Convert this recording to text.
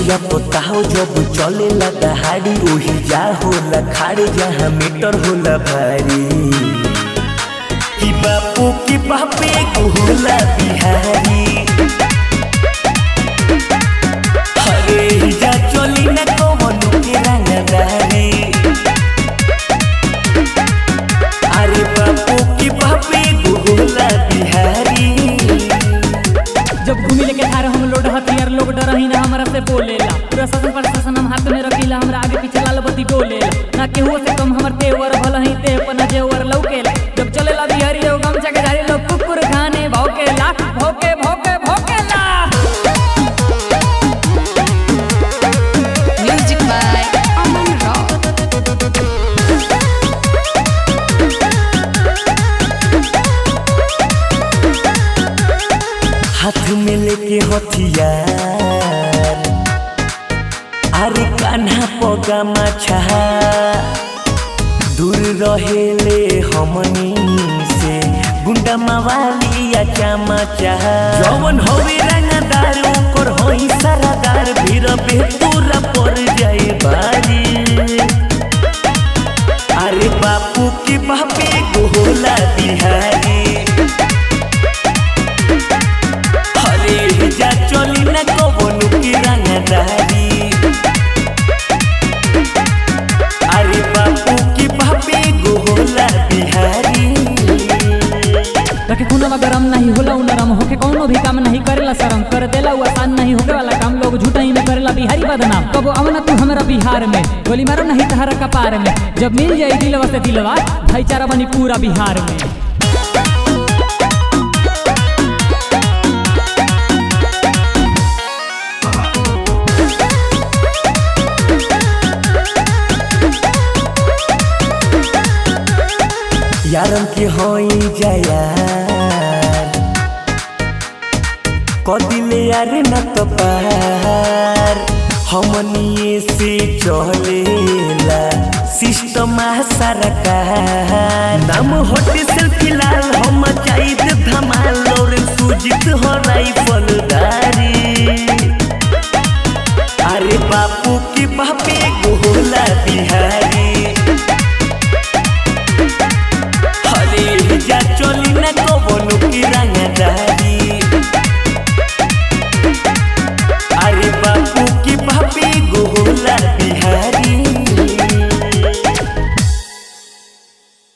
सड़िया पोताओ जब चले ला दहाड़ी ओही जा होला खाड़े जहाँ मीटर होला भारी कि बापू की बापे को होला बिहारी हरे जा चली न कौन के रंगदारी अरे बापू की बापे को होला बिहारी। जब घूमी लेके थारे हम लोड हथियार लोग डर ही ना हमरा से बोलेला पूरा शासन प्रशासन हम हाथ में रखीला हमरा आगे पीछे लाल बत्ती डोलेला ना केहू से कम हमर तेवर भल ही ते अपन जेवर लौकेला जब चलेला बिहारी लोग गमछा के धारी लोग कुकुर खाने भौकेला भौके भौके भौकेला। Music by Aman Rock. हाथ में लेके हथियार अरे कान्हा पगा माछा दूर रहेले हमनी से गुंडा मवाली या चामाचा जवन होवे रंगदार ओकर होई सारादार भीर बेतुरा पर जाए बारी अरे बापू के बापे को होला बिहारी जा चली न कौन की रंगदारी अरे बापू की बापे को होला बिहारी। रखे खूनवा गरम नहीं होला नरम होके कौनो भी काम नहीं करेला शरम कर देला वो आसान नहीं होके वाला काम लोग झूठा ही में करेला बिहारी बदनाम कबो अमना तू हमरा बिहार में गोली मारो नहीं तहरा कपार में जब मिल जाए दिलवा से दिलवा भाईचारा बनी पूरा बिहार में। यारम के होई जायार कदिले यार न तो पार हमनिए से चलेला सिस्टम सरकार नाम होटे सेल्फी लाल हम चाहिए धमाल और सुजित हो राइफलदारी अरे बापू की बापे